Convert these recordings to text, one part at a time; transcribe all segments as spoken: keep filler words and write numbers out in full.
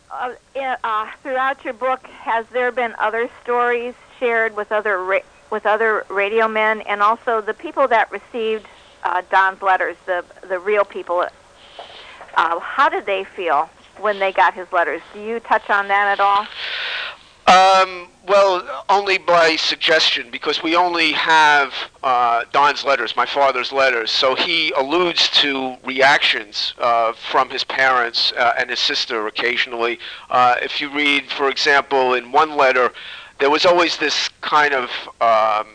uh, in, uh, throughout your book, has there been other stories shared with other ra- with other radio men, and also the people that received uh, Don's letters, the the real people? Uh, how did they feel when they got his letters? Do you touch on that at all? Um, well, only by suggestion, because we only have uh, Don's letters, my father's letters, so he alludes to reactions uh, from his parents uh, and his sister occasionally. Uh, if you read, for example, in one letter, there was always this kind of um,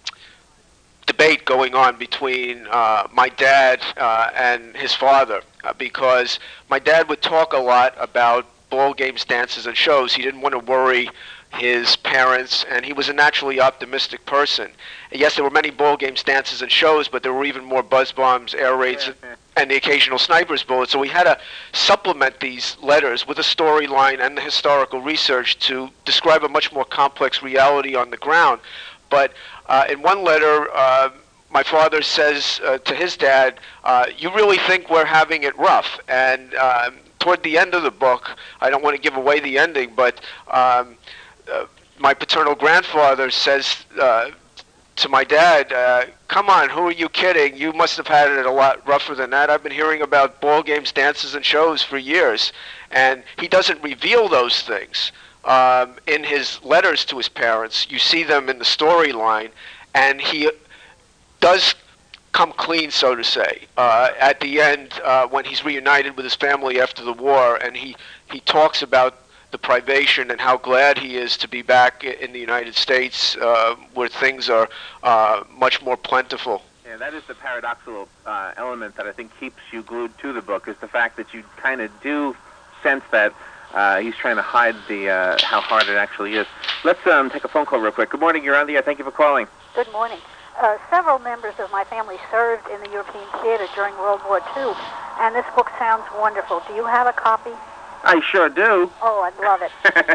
debate going on between uh, my dad uh, and his father, uh, because my dad would talk a lot about ball games, dances, and shows. He didn't want to worry his parents, and he was a naturally optimistic person. And yes, there were many ball games, dances, and shows, but there were even more buzz bombs, air raids, and the occasional sniper's bullet. So we had to supplement these letters with a storyline and the historical research to describe a much more complex reality on the ground. But uh, in one letter, uh, my father says uh, to his dad, uh, "You really think we're having it rough?" And um, toward the end of the book, I don't want to give away the ending, but um, uh, my paternal grandfather says uh, to my dad, uh, "Come on, who are you kidding? You must have had it a lot rougher than that. I've been hearing about ball games, dances, and shows for years." And he doesn't reveal those things um, in his letters to his parents. You see them in the storyline, and he does come clean, so to say, uh, at the end uh, when he's reunited with his family after the war, and he, he talks about the privation and how glad he is to be back in the United States uh, where things are uh, much more plentiful. Yeah, that is the paradoxical uh, element that I think keeps you glued to the book, is the fact that you kind of do sense that uh, he's trying to hide the uh, how hard it actually is. Let's um, take a phone call real quick. Good morning, you're on the air. Thank you for calling. Good morning. Uh, several members of my family served in the European theater during World War Two, and this book sounds wonderful. Do you have a copy? I sure do. Oh, I'd love it.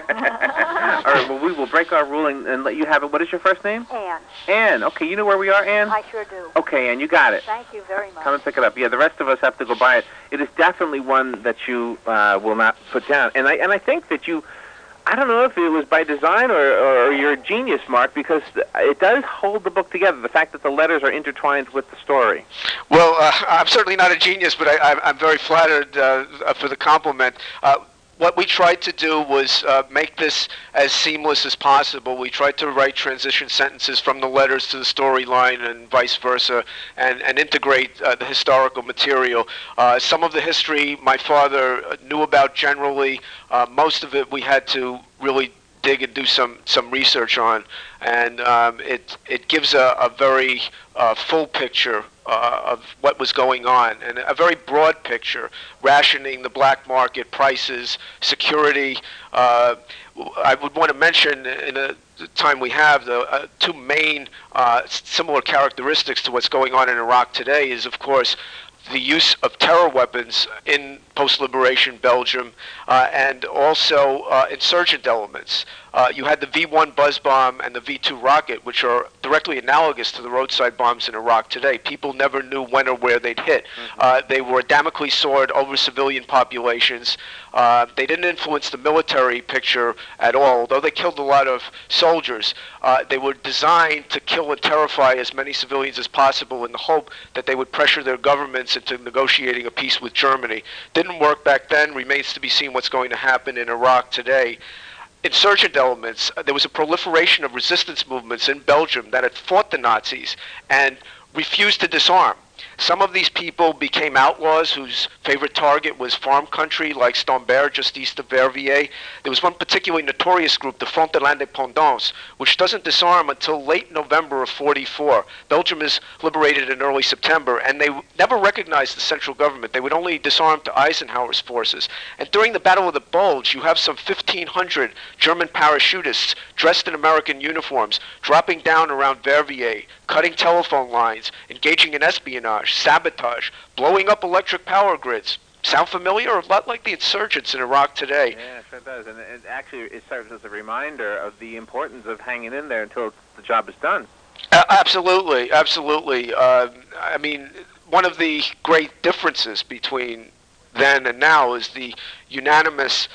All right, well, we will break our rule and, and let you have it. What is your first name? Anne. Anne. Okay, you know where we are, Anne? I sure do. Okay, Anne, you got it. Thank you very much. Come and pick it up. Yeah, the rest of us have to go buy it. It is definitely one that you uh, will not put down. And I and I think that you, I don't know if it was by design or, or your genius, Mark, because it does hold the book together, the fact that the letters are intertwined with the story. Well, uh, I'm certainly not a genius, but I, I'm very flattered uh, for the compliment. Uh, what we tried to do was uh, make this as seamless as possible. We tried to write transition sentences from the letters to the storyline and vice versa, and, and integrate uh, the historical material. Uh, some of the history my father knew about generally. Uh, most of it we had to really dig and do some, some research on, and um, it, it gives a, a very uh, full picture Uh, of what was going on, and a very broad picture, rationing, the black market, prices, security. Uh, I would want to mention, in a, the time we have, the uh, two main uh, similar characteristics to what's going on in Iraq today is, of course, the use of terror weapons in post-liberation Belgium, uh, and also uh, insurgent elements. Uh, you had the V one buzz bomb and the V two rocket, which are directly analogous to the roadside bombs in Iraq today. People never knew when or where they'd hit. Mm-hmm. Uh, they were a Damocles sword over civilian populations. Uh, they didn't influence the military picture at all, although they killed a lot of soldiers. Uh, they were designed to kill and terrify as many civilians as possible in the hope that they would pressure their governments into negotiating a peace with Germany. Didn't work back then. Remains to be seen what's going to happen in Iraq today. Insurgent elements. Uh, there was a proliferation of resistance movements in Belgium that had fought the Nazis and refused to disarm. Some of these people became outlaws whose favorite target was farm country like Stombert, just east of Verviers. There was one particularly notorious group, the Front de l'Indépendance, which doesn't disarm until late November of forty-four. Belgium is liberated in early September, and they never recognized the central government. They would only disarm to Eisenhower's forces. And during the Battle of the Bulge, you have some fifteen hundred German parachutists dressed in American uniforms dropping down around Verviers, cutting telephone lines, engaging in espionage, sabotage, blowing up electric power grids. Sound familiar? A lot like the insurgents in Iraq today. Yeah, it sure does. And it actually it serves as a reminder of the importance of hanging in there until the job is done. Uh, absolutely, absolutely. Uh, I mean, one of the great differences between then and now is the unanimous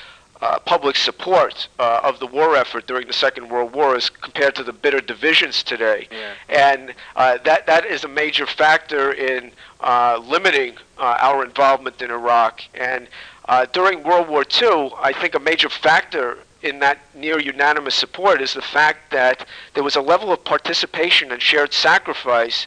uh, public support uh, of the war effort during the Second World War as compared to the bitter divisions today. Yeah. And uh, that, that is a major factor in uh, limiting uh, our involvement in Iraq. And uh, during World War Two, I think a major factor in that near unanimous support is the fact that there was a level of participation and shared sacrifice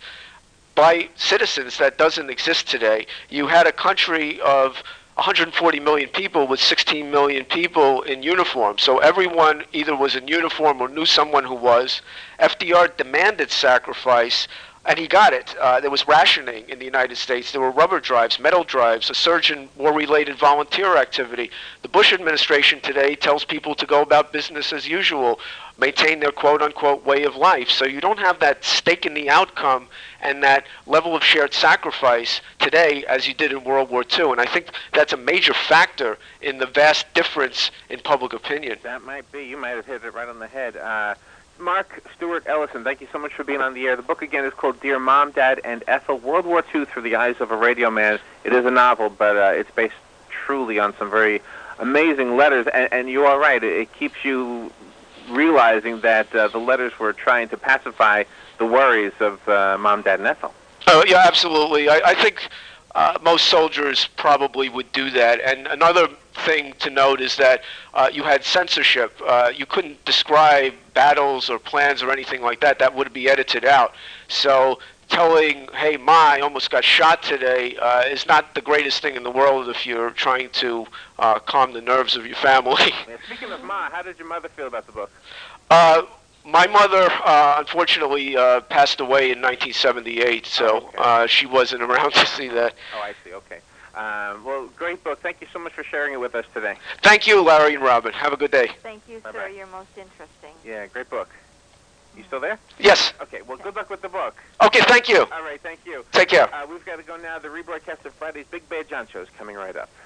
by citizens that doesn't exist today. You had a country of one hundred forty million people with sixteen million people in uniform. So everyone either was in uniform or knew someone who was. F D R demanded sacrifice, and he got it. Uh, there was rationing in the United States. There were rubber drives, metal drives, a surge in war-related volunteer activity. The Bush administration today tells people to go about business as usual, maintain their quote-unquote way of life. So you don't have that stake in the outcome and that level of shared sacrifice today as you did in World War Two. And I think that's a major factor in the vast difference in public opinion. That might be. You might have hit it right on the head. Uh, Mark Stewart Ellison, thank you so much for being on the air. The book, again, is called Dear Mom, Dad, and Ethel, World War Two Through the Eyes of a Radio Man. It is a novel, but uh, it's based truly on some very amazing letters. And, and you are right. It, it keeps you realizing that uh, the letters were trying to pacify the worries of uh, Mom, Dad, and Ethel. Oh, yeah, absolutely. I, I think uh, most soldiers probably would do that. And another thing to note is that uh, you had censorship. Uh, you couldn't describe battles or plans or anything like that. That would be edited out. So telling, hey, Ma, I almost got shot today, uh, is not the greatest thing in the world if you're trying to uh, calm the nerves of your family. Yeah, speaking of Ma, how did your mother feel about the book? Uh, my mother, uh, unfortunately, uh, passed away in nineteen seventy-eight, so Oh, okay. uh, she wasn't around to see that. Oh, I see. Okay. Um, well, great book. Thank you so much for sharing it with us today. Thank you, Larry and Robin. Have a good day. Thank you, Bye-bye. sir. You're most interesting. Yeah, great book. You still there? Yes. Okay, well, good luck with the book. Okay, thank you. All right, thank you. Take care. Uh, we've got to go now. The rebroadcast of Friday's Big Bad John Show is coming right up.